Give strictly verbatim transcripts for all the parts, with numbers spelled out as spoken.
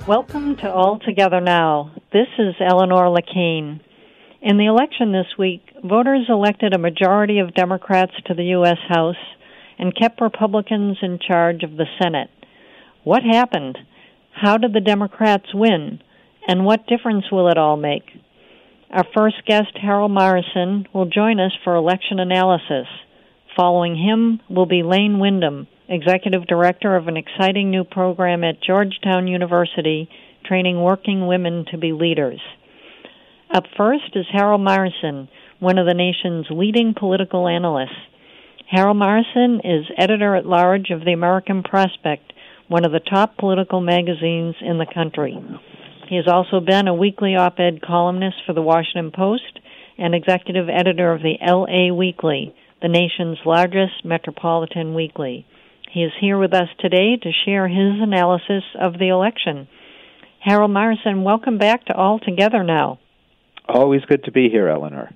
Welcome to All Together Now. This is Eleanor Lacane. In the election this week, voters elected a majority of Democrats to the U S House and kept Republicans in charge of the Senate. What happened? How did the Democrats win? And what difference will it all make? Our first guest, Harold Morrison, will join us for election analysis. Following him will be Lane Windham, Executive Director of an exciting new program at Georgetown University, training working women to be leaders. Up first is Harold Morrison, one of the nation's leading political analysts. Harold Morrison is editor-at-large of the American Prospect, one of the top political magazines in the country. He has also been a weekly op-ed columnist for the Washington Post and executive editor of the L A Weekly, the nation's largest metropolitan weekly. He is here with us today to share his analysis of the election. Harold Morrison, welcome back to All Together Now. Always good to be here, Eleanor.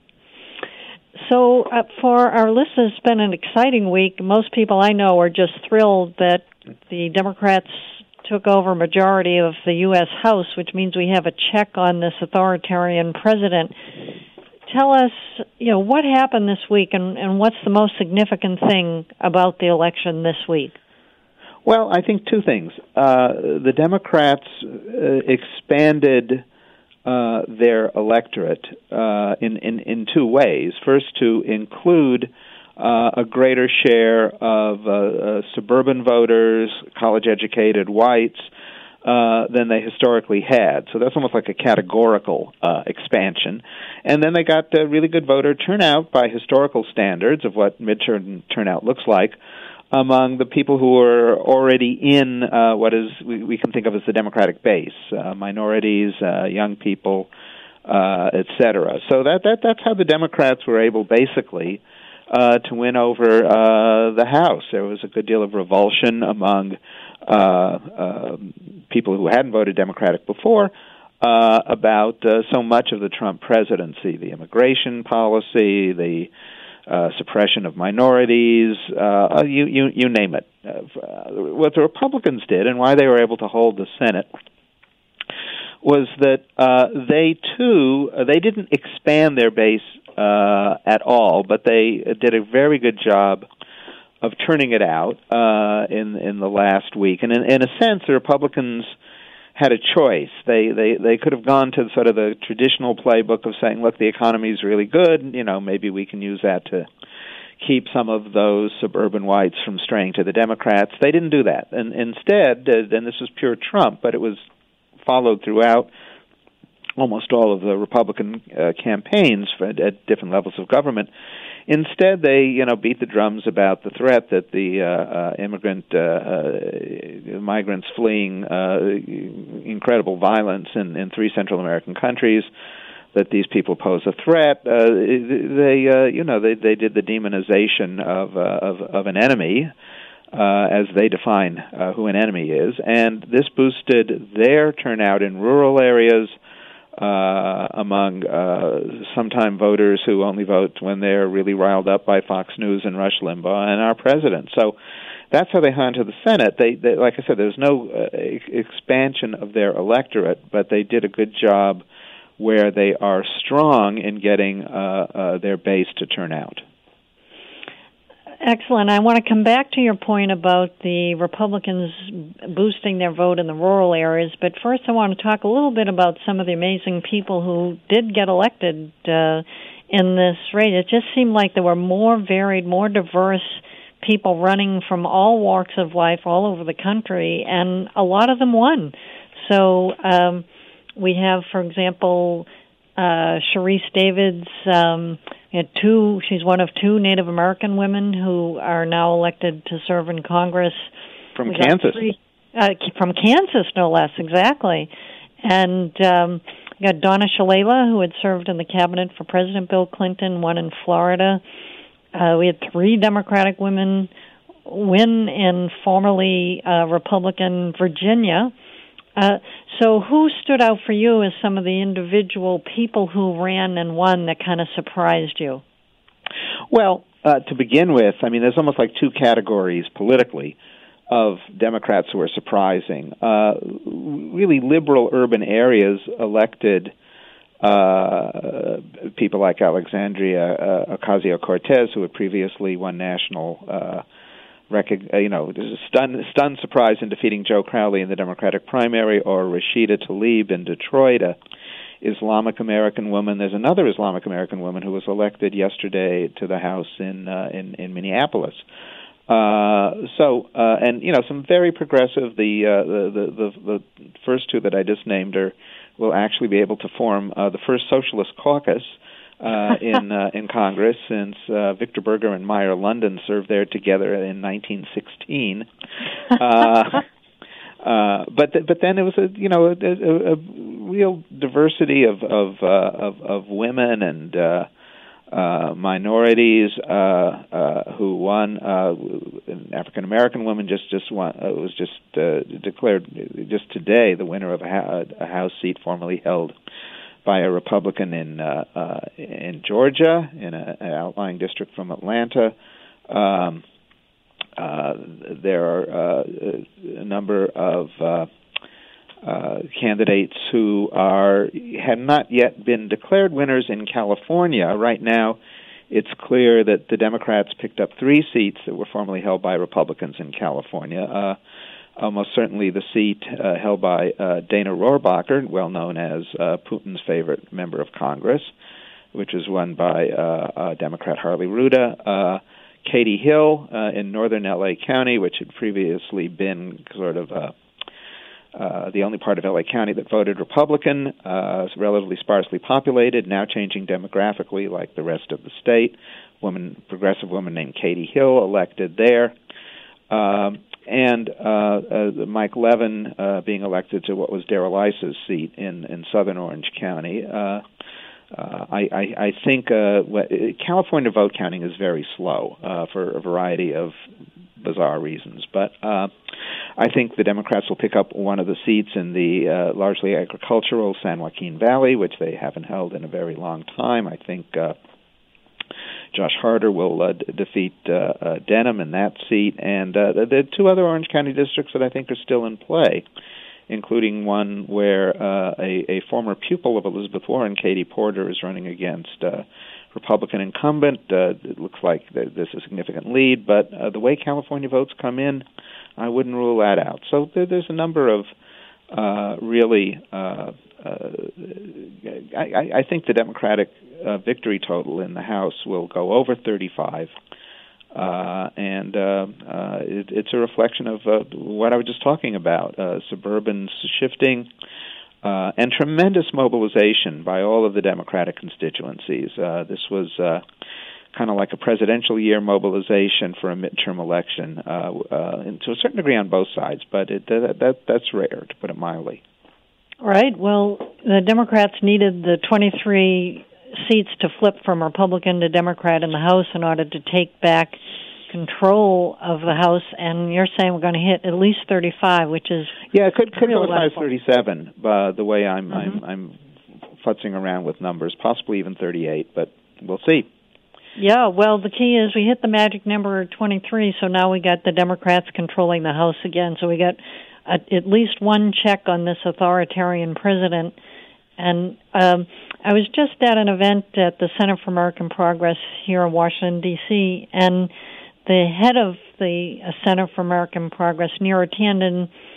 So uh, for our listeners, it's been an exciting week. Most people I know are just thrilled that the Democrats took over majority of the U S House, which means we have a check on this authoritarian president. Tell us, you know, what happened this week and, and what's the most significant thing about the election this week? Well, I think two things. Uh, the Democrats uh, expanded uh, their electorate uh, in, in, in two ways. First, to include uh, a greater share of uh, uh, suburban voters, college-educated whites, Uh, than they historically had. So that's almost like a categorical uh, expansion. And then they got a really good voter turnout by historical standards of what midterm turnout looks like among the people who are already in uh, what is we, we can think of as the Democratic base, uh, minorities, uh, young people, uh, et cetera. So that, that that's how the Democrats were able basically uh, to win over uh, the House. There was a good deal of revulsion among Uh, uh, people who hadn't voted Democratic before uh, about uh, so much of the Trump presidency, the immigration policy, the uh, suppression of minorities, uh, you, you, you name it. Uh, what the Republicans did and why they were able to hold the Senate was that uh, they, too, they didn't expand their base uh, at all, but they did a very good job of turning it out uh, in in the last week, and in, in a sense, the Republicans had a choice. They they they could have gone to sort of the traditional playbook of saying, "Look, the economy is really good. You know, maybe we can use that to keep some of those suburban whites from straying to the Democrats." They didn't do that, and instead, uh, and this was pure Trump, but it was followed throughout almost all of the Republican uh, campaigns for, at different levels of government. Instead, they, you know, beat the drums about the threat that the uh, uh, immigrant uh, uh, migrants fleeing uh, incredible violence in, in three Central American countries, that these people pose a threat. Uh, they, uh, you know, they they did the demonization of uh, of, of an enemy, uh, as they define uh, who an enemy is, and this boosted their turnout in rural areas. Uh, among uh, sometime voters who only vote when they're really riled up by Fox News and Rush Limbaugh and our president. So that's how they hung to the Senate. They, they like I said, there's no uh, expansion of their electorate, but they did a good job where they are strong in getting uh, uh, their base to turn out. Excellent. I want to come back to your point about the Republicans boosting their vote in the rural areas, but first I want to talk a little bit about some of the amazing people who did get elected uh, in this race. It just seemed like there were more varied, more diverse people running from all walks of life all over the country, and a lot of them won. So um, we have, for example, uh, Sharice Davids. Um, we had two. She's one of two Native American women who are now elected to serve in Congress. From we Kansas. Three, uh, from Kansas, no less, exactly. And um, we got Donna Shalala, who had served in the cabinet for President Bill Clinton, one in Florida. Uh, we had three Democratic women win in formerly uh, Republican Virginia. Uh, so who stood out for you as some of the individual people who ran and won that kind of surprised you? Well, uh, to begin with, I mean, there's almost like two categories politically. of Democrats who are surprising. Uh, really liberal urban areas elected uh, people like Alexandria uh, Ocasio-Cortez, who had previously won national, uh, rec- you know, stunned, stunned surprise in defeating Joe Crowley in the Democratic primary, or Rashida Tlaib in Detroit, a Islamic American woman. There's another Islamic American woman who was elected yesterday to the House in uh, in, in Minneapolis. Uh, so, uh, and you know, some very progressive. The, uh, the the the the first two that I just named are will actually be able to form uh, the first socialist caucus uh, in uh, in Congress, since uh, Victor Berger and Meyer London served there together in nineteen sixteen. Uh, Uh, but th- but then it was a you know a, a, a real diversity of of uh, of, of women and uh, uh, minorities uh, uh, who won. Uh, an African American woman just just won, uh, was just uh, declared just today the winner of a, ha- a House seat formerly held by a Republican in uh, uh, in Georgia, in a, an outlying district from Atlanta. Um, Uh, there are uh, a number of uh, uh, candidates who are have not yet been declared winners in California. Right now, it's clear that the Democrats picked up three seats that were formerly held by Republicans in California. Uh, almost certainly the seat uh, held by uh, Dana Rohrabacher, well known as uh, Putin's favorite member of Congress, which was won by uh, uh, Democrat Harley Ruda. Uh, Katie Hill uh, in northern L A County, which had previously been sort of uh, uh, the only part of L A County that voted Republican, uh, relatively sparsely populated, now changing demographically like the rest of the state. Woman, progressive woman named Katie Hill elected there. Um, and uh, uh, Mike Levin uh, being elected to what was Darrell Iss's seat in, in southern Orange County. Uh, Uh, I, I, I think uh, California vote counting is very slow uh, for a variety of bizarre reasons. But uh, I think the Democrats will pick up one of the seats in the uh, largely agricultural San Joaquin Valley, which they haven't held in a very long time. I think uh, Josh Harder will uh, d- defeat uh, uh, Denham in that seat. And uh, the, the two other Orange County districts that I think are still in play, including one where uh, a, a former pupil of Elizabeth Warren, Katie Porter, is running against uh, Republican incumbent. Uh, it looks like there's a significant lead, but uh, the way California votes come in, I wouldn't rule that out. So there, there's a number of uh, really, uh, uh, I, I think the Democratic uh, victory total in the House will go over thirty-five. Uh, and uh, uh, it, it's a reflection of uh, what I was just talking about, uh, suburban shifting uh, and tremendous mobilization by all of the Democratic constituencies. Uh, this was uh, kind of like a presidential year mobilization for a midterm election, uh, uh, and to a certain degree on both sides, but it, that, that, that's rare, to put it mildly. Right. Well, the Democrats needed the twenty-three seats to flip from Republican to Democrat in the House in order to take back control of the House, and you're saying we're going to hit at least thirty-five, which is yeah, it could could go as high as thirty-seven. Uh, the way I'm mm-hmm. I'm I'm futzing around with numbers, possibly even thirty-eight, but we'll see. Yeah, well, the key is we hit the magic number twenty-three, so now we got the Democrats controlling the House again. So we got a, at least one check on this authoritarian president. And um, I was just at an event at the Center for American Progress here in Washington, D C, and the head of the Center for American Progress, Neera Tanden,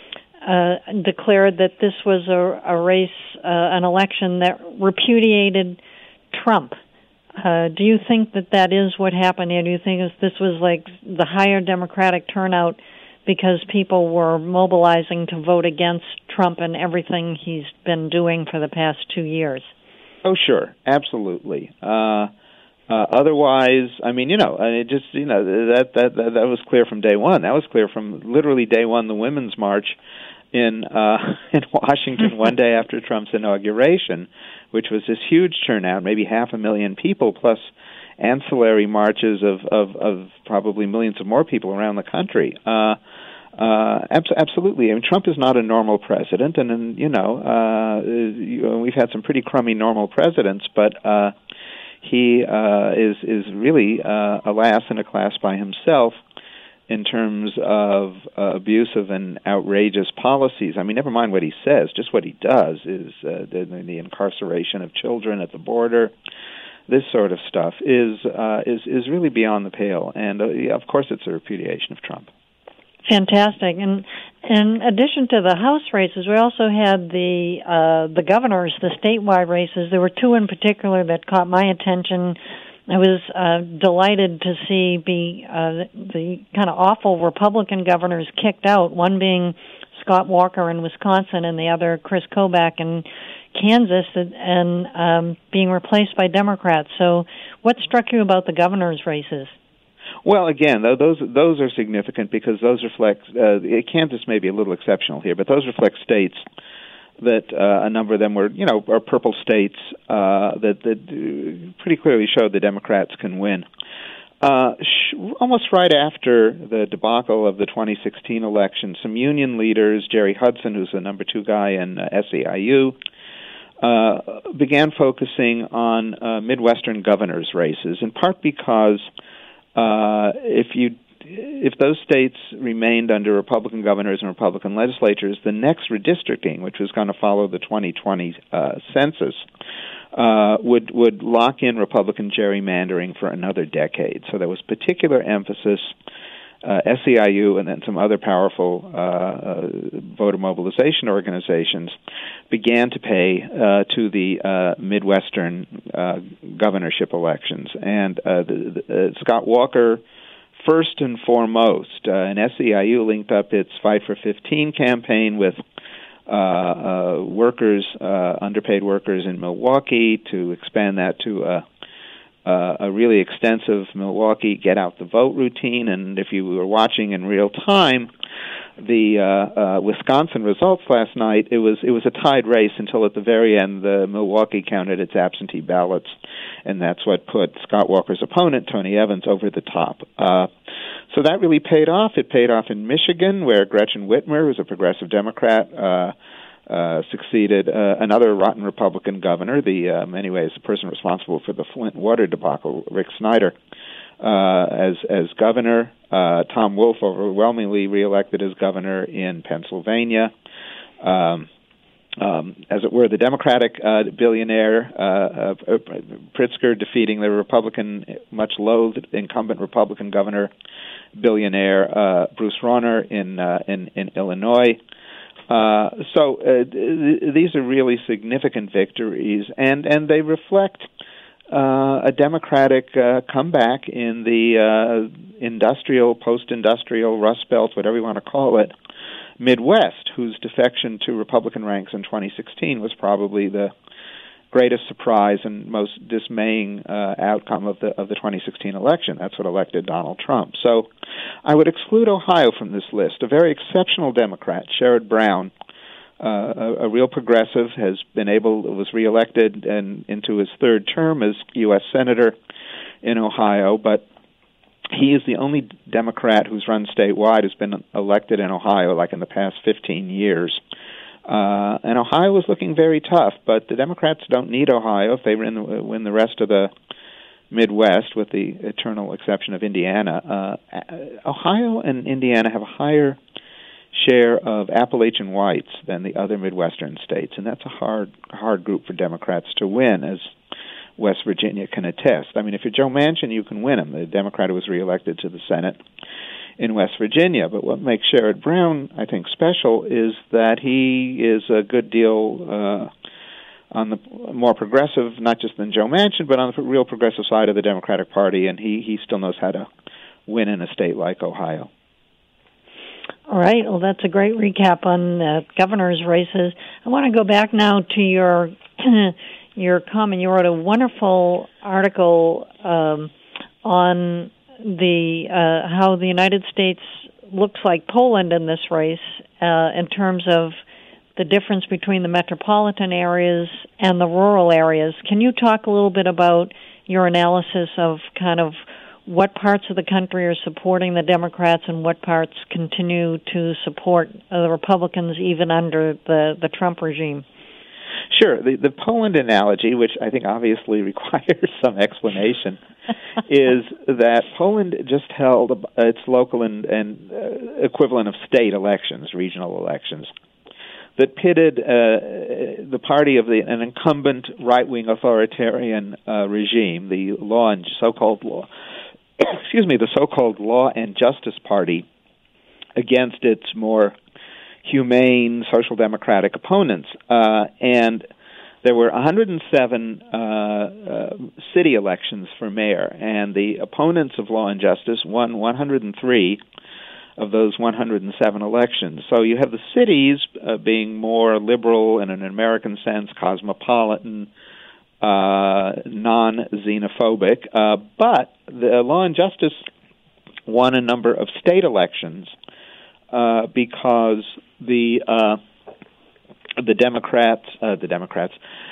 uh, declared that this was a, a race, uh, an election that repudiated Trump. Uh, do you think that that is what happened here? Do you think this was like the higher Democratic turnout because people were mobilizing to vote against Trump and everything he's been doing for the past two years? Oh, sure. Absolutely. Uh, uh, otherwise, I mean, you know, it just, you know, that, that, that, that was clear from day one. That was clear from literally day one, the Women's March in, uh, in Washington one day after Trump's inauguration, which was this huge turnout, maybe half a million people, plus ancillary marches of, of, of probably millions of more people around the country. Uh, uh, abs- absolutely. I mean, Trump is not a normal president, and, and you know, uh, you, we've had some pretty crummy normal presidents, but uh, he uh, is is really, uh, alas, in a class by himself. in terms of uh, abusive and outrageous policies. I mean, never mind what he says, just what he does is uh, the, the incarceration of children at the border. This sort of stuff is uh, is is really beyond the pale, and uh, yeah, of course, it's a repudiation of Trump. Fantastic. And in addition to the House races, we also had the uh, the governors, the statewide races. There were two in particular that caught my attention. I was uh, delighted to see be, uh, the kind of awful Republican governors kicked out, one being Scott Walker in Wisconsin and the other Chris Kobach in Kansas, and um, being replaced by Democrats. So what struck you about the governor's races? Well, again, those those are significant because those reflect, uh, Kansas may be a little exceptional here, but those reflect states that uh, a number of them were, you know, are purple states uh, that, that pretty clearly showed the Democrats can win. Uh, sh- almost right after the debacle of the twenty sixteen election, some union leaders, Jerry Hudson, who's the number two guy in uh, S E I U, uh, began focusing on uh, Midwestern governors' races, in part because Uh, if you, if those states remained under Republican governors and Republican legislatures, the next redistricting, which was going to follow the twenty twenty uh, census, uh, would would lock in Republican gerrymandering for another decade. So there was particular emphasis. Uh, S E I U and then some other powerful uh, uh, voter mobilization organizations began to pay uh, to the uh, Midwestern uh, governorship elections. And uh, the, the, uh, Scott Walker, first and foremost, uh, and S E I U linked up its Fight for fifteen campaign with uh, uh, workers, uh, underpaid workers in Milwaukee, to expand that to a Uh, a really extensive Milwaukee get-out-the-vote routine. And if you were watching in real time the uh, uh, Wisconsin results last night, it was it was a tied race until at the very end the Milwaukee counted its absentee ballots, and that's what put Scott Walker's opponent, Tony Evans, over the top. Uh, so that really paid off. It paid off in Michigan, where Gretchen Whitmer, who's a progressive Democrat, uh, Uh, succeeded uh, another rotten Republican governor, the uh, in many ways the person responsible for the Flint water debacle, Rick Snyder, uh, as as governor. Uh, Tom Wolf overwhelmingly reelected as governor in Pennsylvania. Um, um, as it were, the Democratic uh, billionaire uh, uh, Pritzker defeating the Republican, much loathed incumbent Republican governor, billionaire uh, Bruce Rauner in uh, in, in Illinois. Uh, so uh, th- these are really significant victories, and, and they reflect uh, a Democratic uh, comeback in the uh, industrial, post-industrial, Rust Belt, whatever you want to call it, Midwest, whose defection to Republican ranks in twenty sixteen was probably the greatest surprise and most dismaying uh, outcome of the of the twenty sixteen election. That's what elected Donald Trump. So I would exclude Ohio from this list. A very exceptional Democrat, Sherrod Brown, uh, a, a real progressive, has been able, was reelected and into his third term as U S Senator in Ohio, but he is the only Democrat who's run statewide who's been elected in Ohio, like in the past fifteen years. Uh, and Ohio was looking very tough, but the Democrats don't need Ohio if they win the, win the rest of the Midwest, with the eternal exception of Indiana. Uh, Ohio and Indiana have a higher share of Appalachian whites than the other Midwestern states, and that's a hard, hard group for Democrats to win, as West Virginia can attest. I mean, if you're Joe Manchin, you can win him, the Democrat who was reelected to the Senate in West Virginia. But what makes Sherrod Brown, I think, special is that he is a good deal uh, on the more progressive, not just than Joe Manchin, but on the real progressive side of the Democratic Party, and he, he still knows how to win in a state like Ohio. All right. Well, that's a great recap on uh, governor's races. I want to go back now to your your comment. You wrote a wonderful article um, on the uh, how the United States looks like Poland in this race uh, in terms of the difference between the metropolitan areas and the rural areas. Can you talk a little bit about your analysis of kind of what parts of the country are supporting the Democrats and what parts continue to support uh, the Republicans even under the, the Trump regime? Sure. The, the Poland analogy, which I think obviously requires some explanation, is that Poland just held its local and, and uh, equivalent of state elections, regional elections, that pitted uh, the party of the, an incumbent right-wing authoritarian uh, regime, the law and so-called law, excuse me, the so-called Law and Justice Party, against its more humane social democratic opponents. Uh, and there were one hundred seven uh, uh, city elections for mayor, and the opponents of Law and Justice won one hundred three of those one hundred seven elections. So you have the cities uh, being more liberal in an American sense, cosmopolitan, uh, non-xenophobic, uh, but the Law and Justice won a number of state elections uh, because the uh, the Democrats, uh, the Democrats,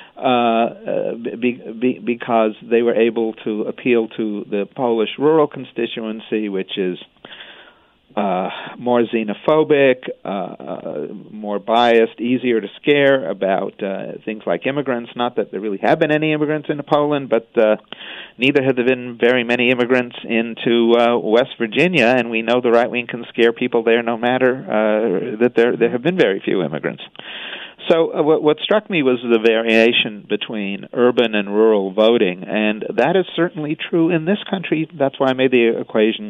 uh, be, be, because they were able to appeal to the Polish rural constituency, which is Uh, more xenophobic, uh, more biased, easier to scare about uh, things like immigrants. Not that there really have been any immigrants into Poland, but uh, neither have there been very many immigrants into uh, West Virginia, and we know the right wing can scare people there no matter uh, that there there have been very few immigrants. So uh, what, what struck me was the variation between urban and rural voting, and that is certainly true in this country. That's why I made the equation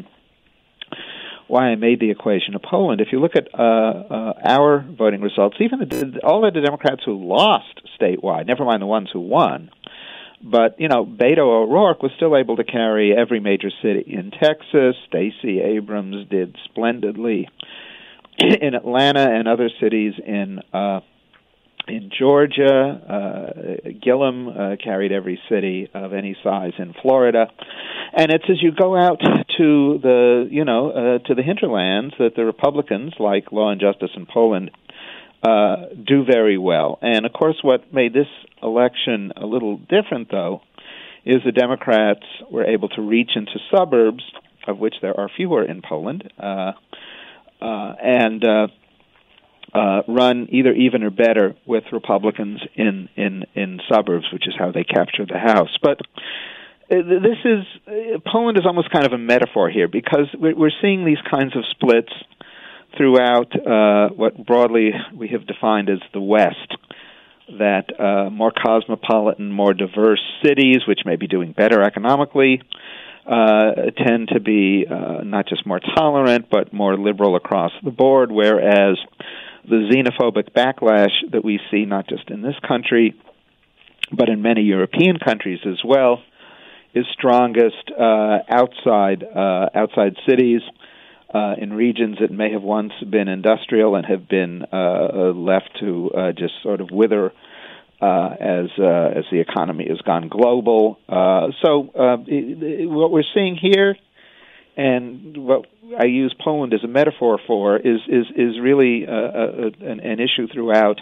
why I made the equation of Poland. If you look at uh, uh, our voting results, even the, all of the Democrats who lost statewide, never mind the ones who won, but, you know, Beto O'Rourke was still able to carry every major city in Texas. Stacey Abrams did splendidly in Atlanta and other cities in uh, in Georgia. Uh, Gillum uh, carried every city of any size in Florida. And it's as you go out to the, you know, uh, to the hinterlands that the Republicans, like Law and Justice in Poland, uh, do very well. And, of course, what made this election a little different, though, is the Democrats were able to reach into suburbs, of which there are fewer in Poland, uh, uh, and uh, uh, run either even or better with Republicans in, in, in suburbs, which is how they captured the House. But this is, Poland is almost kind of a metaphor here, because we're seeing these kinds of splits throughout uh, what broadly we have defined as the West, that uh, more cosmopolitan, more diverse cities, which may be doing better economically, uh, tend to be uh, not just more tolerant, but more liberal across the board, whereas the xenophobic backlash that we see not just in this country, but in many European countries as well, is strongest uh, outside uh, outside cities, uh, in regions that may have once been industrial and have been uh, left to uh, just sort of wither uh, as uh, as the economy has gone global. Uh, so uh, what we're seeing here, and what I use Poland as a metaphor for, is is is really uh, a, an, an issue throughout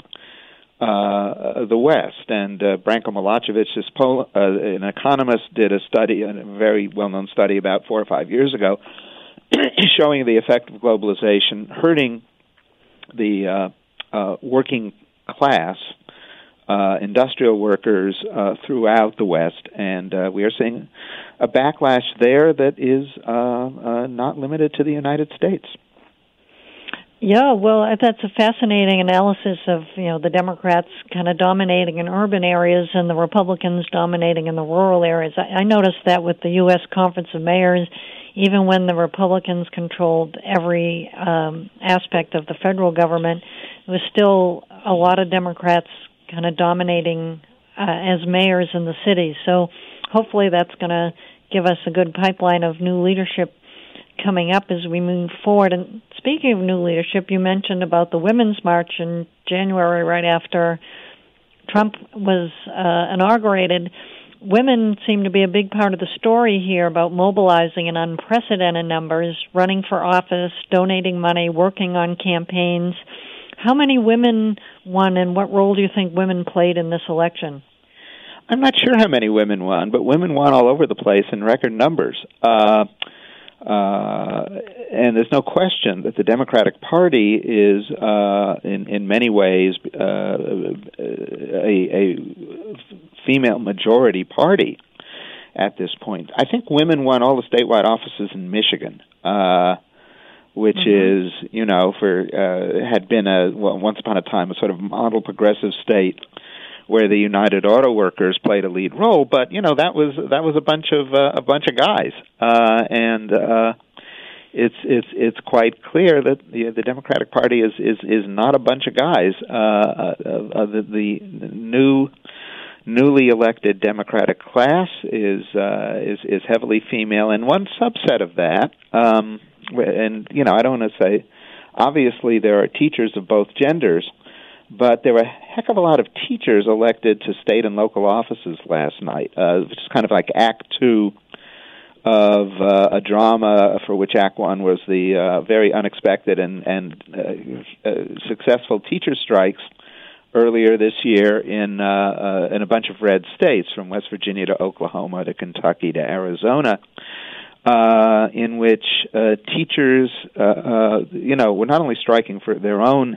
Uh, the West. And uh, Branko Milashevich, this Pol- uh, an economist, did a study, a very well-known study about four or five years ago, showing the effect of globalization hurting the uh, uh, working class, uh, industrial workers uh, throughout the West. And uh, we are seeing a backlash there that is uh, uh, not limited to the United States. Yeah, well, that's a fascinating analysis of, you know, the Democrats kind of dominating in urban areas and the Republicans dominating in the rural areas. I, I noticed that with the U S Conference of Mayors, even when the Republicans controlled every um, aspect of the federal government, there was still a lot of Democrats kind of dominating uh, as mayors in the cities. So hopefully that's going to give us a good pipeline of new leadership coming up as we move forward. And speaking of new leadership, you mentioned about the Women's March in January, right after Trump was uh, inaugurated. Women seem to be a big part of the story here about mobilizing in unprecedented numbers, running for office, donating money, working on campaigns. How many women won, and what role do you think women played in this election? I'm not sure how many women won, but women won all over the place in record numbers. Uh, Uh, and there's no question that the Democratic Party is, uh, in in many ways, uh, a, a female majority party, at this point. I think women won all the statewide offices in Michigan, uh, which mm-hmm. is, you know, for uh, had been a well, once upon a time a sort of model progressive state where the United Auto Workers played a lead role. But you know, that was that was a bunch of uh, a bunch of guys, uh, and uh, it's it's it's quite clear that the, the Democratic Party is, is is not a bunch of guys. Uh, uh, uh, the, the new newly elected Democratic class is uh, is is heavily female, and one subset of that, um, and you know, I don't want to say, obviously there are teachers of both genders, but there were a heck of a lot of teachers elected to state and local offices last night, uh, which is kind of like Act Two of uh, a drama for which Act One was the uh, very unexpected and and uh, uh, successful teacher strikes earlier this year in uh, uh, in a bunch of red states, from West Virginia to Oklahoma to Kentucky to Arizona, uh, in which uh, teachers, uh, uh, you know, were not only striking for their own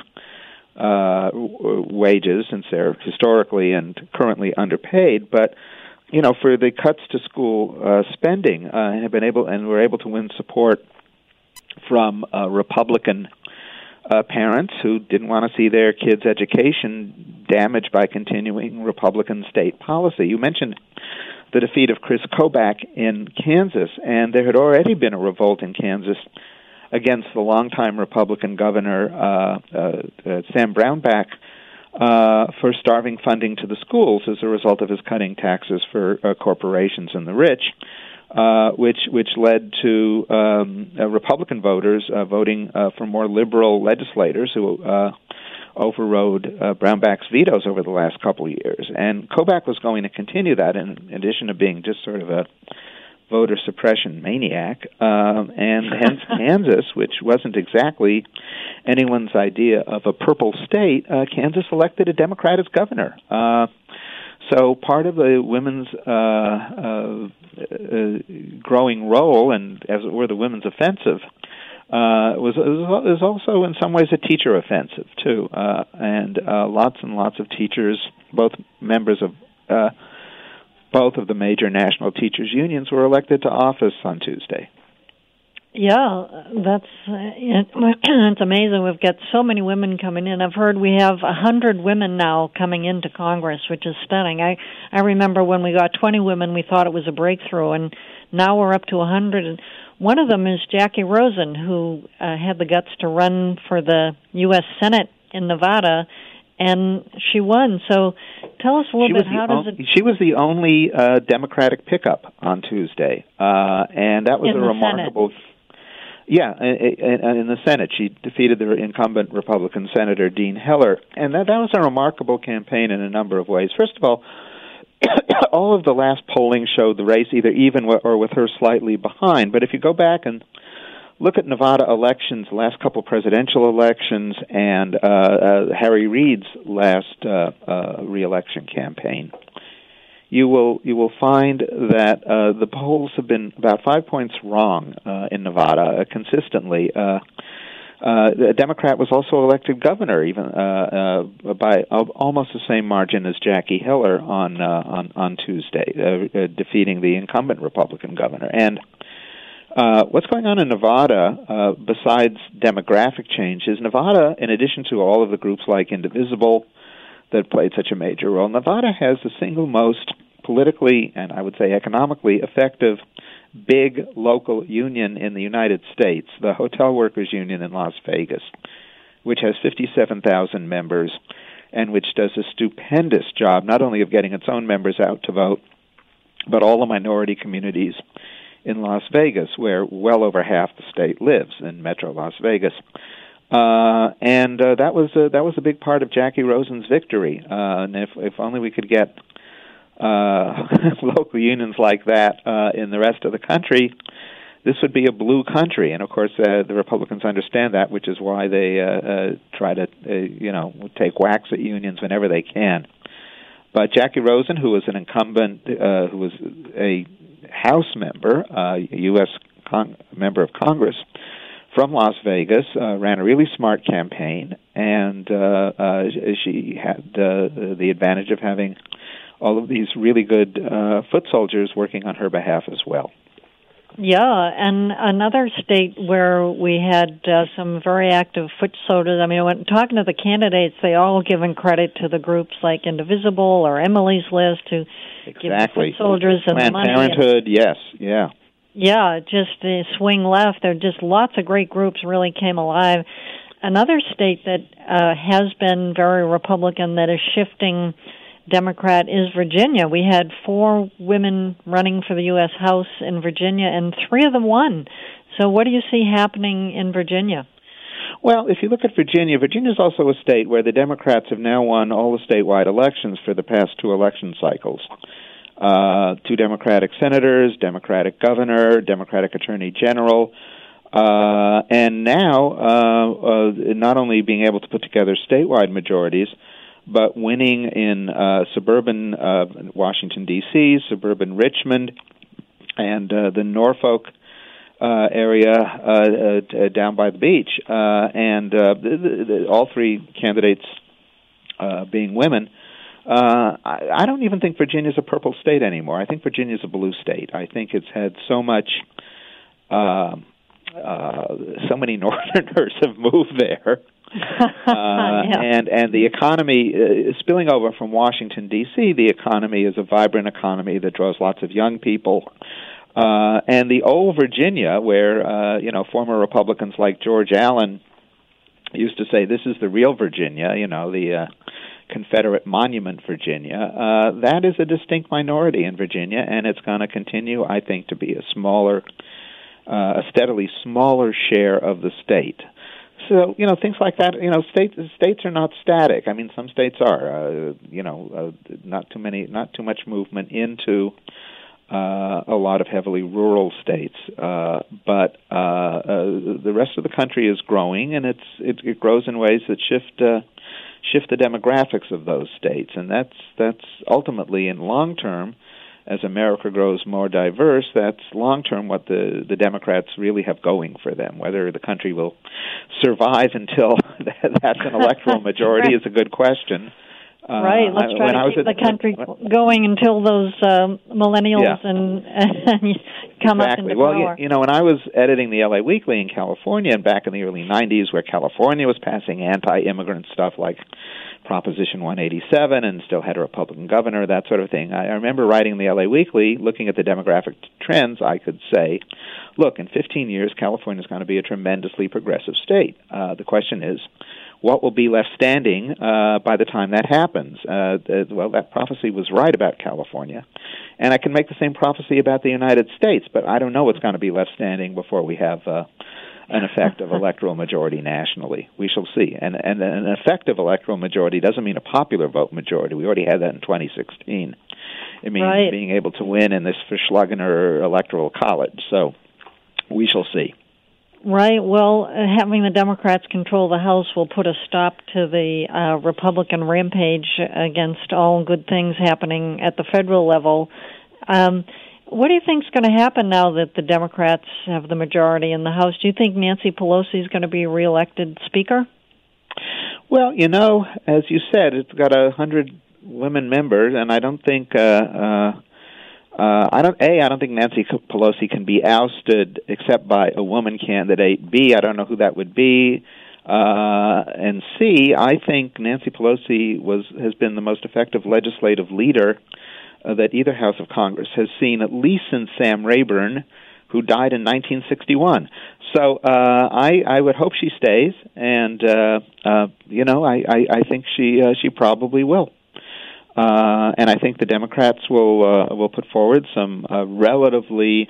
uh, wages, since they're historically and currently underpaid, but you know, for the cuts to school uh, spending, uh, have been able and were able to win support from uh, Republican Uh, parents who didn't want to see their kids' education damaged by continuing Republican state policy. You mentioned the defeat of Chris Kobach in Kansas, and there had already been a revolt in Kansas against the longtime Republican governor, uh, uh, uh, Sam Brownback, uh, for starving funding to the schools as a result of his cutting taxes for uh, corporations and the rich. Uh, which which led to um, uh, Republican voters uh, voting uh, for more liberal legislators who uh, overrode uh, Brownback's vetoes over the last couple of years. And Kobach was going to continue that, in addition to being just sort of a voter suppression maniac. Um, and hence Kansas, which wasn't exactly anyone's idea of a purple state, uh, Kansas elected a Democrat as governor. Uh, So part of the women's uh, uh, uh, growing role, and as it were, the women's offensive, uh, was, was also in some ways a teacher offensive too. Uh, and uh, lots and lots of teachers, both members of uh, both of the major national teachers' unions, were elected to office on Tuesday. Yeah, that's it's amazing. We've got so many women coming in. I've heard we have a hundred women now coming into Congress, which is stunning. I I remember when we got twenty women, we thought it was a breakthrough, and now we're up to a hundred. One of them is Jackie Rosen, who uh, had the guts to run for the U S Senate in Nevada, and she won. So tell us a little bit, how does it... She was the only uh, Democratic pickup on Tuesday, uh, and that was in a remarkable... Senate. Yeah, and in the Senate, she defeated the incumbent Republican Senator Dean Heller, and that, that was a remarkable campaign in a number of ways. First of all, all of the last polling showed the race either even or with her slightly behind. But if you go back and look at Nevada elections, the last couple presidential elections, and uh, uh, Harry Reid's last uh, uh, re-election campaign, you will you will find that uh, the polls have been about five points wrong uh, in Nevada uh, consistently. Uh, uh, the Democrat was also elected governor, even uh, uh, by uh, almost the same margin as Jackie Heller on uh, on on Tuesday, uh, uh, defeating the incumbent Republican governor. And uh, what's going on in Nevada, uh, besides demographic change, is Nevada, in addition to all of the groups like Indivisible that played such a major role, Nevada has the single most politically and I would say economically effective big local union in the United States, the Hotel Workers Union in Las Vegas, which has fifty-seven thousand members and which does a stupendous job not only of getting its own members out to vote, but all the minority communities in Las Vegas, where well over half the state lives in Metro Las Vegas. Uh, and uh, that was uh, that was a big part of Jackie Rosen's victory. Uh, and if if only we could get uh, local unions like that uh, in the rest of the country, this would be a blue country. And of course, uh, the Republicans understand that, which is why they uh, uh, try to uh, you know take whacks at unions whenever they can. But Jackie Rosen, who was an incumbent, uh, who was a House member, uh, U S Con- member of Congress from Las Vegas, uh, ran a really smart campaign, and uh, uh, she had uh, the advantage of having all of these really good uh, foot soldiers working on her behalf as well. Yeah, and another state where we had uh, some very active foot soldiers. I mean, when talking to the candidates, they all given credit to the groups like Indivisible or Emily's List who exactly. give the foot soldiers and Planned money. Parenthood, and, yes, yeah. Yeah, just the swing left. There are just lots of great groups really came alive. Another state that uh, has been very Republican that is shifting Democrat is Virginia. We had four women running for the U S House in Virginia, and three of them won. So what do you see happening in Virginia? Well, if you look at Virginia, Virginia is also a state where the Democrats have now won all the statewide elections for the past two election cycles. Uh, two Democratic senators, Democratic governor, Democratic attorney general, uh, and now uh, uh, not only being able to put together statewide majorities, but winning in uh, suburban uh, Washington, D C, suburban Richmond, and uh, the Norfolk uh, area uh, uh, down by the beach. Uh, and uh, the, the, the, all three candidates uh, being women. Uh, I, I don't even think Virginia's a purple state anymore. I think Virginia's a blue state. I think it's had so much... Uh, uh, so many Northerners have moved there. uh, yeah. and and the economy uh, spilling over from Washington, D C, the economy is a vibrant economy that draws lots of young people. Uh, and the old Virginia, where uh, you know former Republicans like George Allen used to say, "This is the real Virginia," you know, the uh, Confederate Monument Virginia. Uh, that is a distinct minority in Virginia, and it's going to continue, I think, to be a smaller, uh, a steadily smaller share of the state. So, you know, things like that, you know, states states are not static. I mean, some states are, uh, you know, uh, not too many, not too much movement into uh, a lot of heavily rural states. Uh, but uh, uh, the rest of the country is growing, and it's it, it grows in ways that shift uh, shift the demographics of those states, and that's that's ultimately in long term. As America grows more diverse, that's long-term what the, the Democrats really have going for them. Whether the country will survive until that's an electoral majority right. is a good question. Uh, right. Let's try to keep the country going until those uh, millennials yeah. and, and come exactly. up into well, power. Well, you, you know, when I was editing the L A Weekly in California, and back in the early nineties, where California was passing anti-immigrant stuff like Proposition one eighty-seven and still had a Republican governor, that sort of thing. I, I remember writing the L A Weekly, looking at the demographic trends, I could say, look, in fifteen years, California is going to be a tremendously progressive state. Uh, the question is, what will be left standing uh, by the time that happens? Uh, the, well, that prophecy was right about California. And I can make the same prophecy about the United States, but I don't know what's going to be left standing before we have uh, an effective electoral majority nationally. We shall see. And, and an effective electoral majority doesn't mean a popular vote majority. We already had that in twenty sixteen. It means right. being able to win in this Verschlagener electoral college. So we shall see. Right. Well, having the Democrats control the House will put a stop to the uh, Republican rampage against all good things happening at the federal level. Um, what do you think is going to happen now that the Democrats have the majority in the House? Do you think Nancy Pelosi is going to be reelected Speaker? Well, you know, as you said, it's got a hundred women members, and I don't think... Uh, uh, Uh, I don't. A, I don't think Nancy Pelosi can be ousted except by a woman candidate. B, I don't know who that would be. Uh, and C, I think Nancy Pelosi was has been the most effective legislative leader uh, that either House of Congress has seen, at least since Sam Rayburn, who died in nineteen sixty-one. So uh, I, I would hope she stays, and uh, uh, you know, I, I, I think she uh, she probably will. Uh, and I think the Democrats will uh, will put forward some uh, relatively,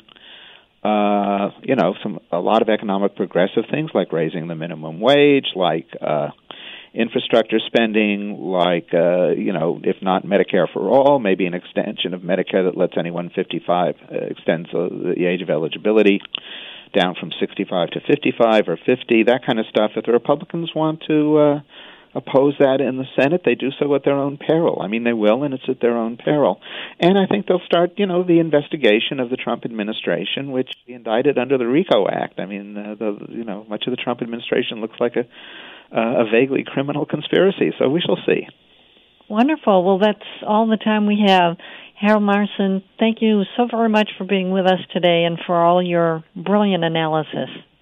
uh, you know, some a lot of economic progressive things like raising the minimum wage, like uh, infrastructure spending, like uh, you know, if not Medicare for all, maybe an extension of Medicare that lets anyone fifty-five uh, extends uh, the age of eligibility down from sixty-five to fifty-five or fifty, that kind of stuff. If the Republicans want to uh, oppose that in the Senate, they do so at their own peril. I mean, they will, and it's at their own peril. And I think they'll start, you know, the investigation of the Trump administration, which he indicted under the RICO Act. I mean, uh, the, you know, much of the Trump administration looks like a, uh, a vaguely criminal conspiracy, so we shall see. Wonderful. Well, that's all the time we have. Harold Marson, thank you so very much for being with us today and for all your brilliant analysis.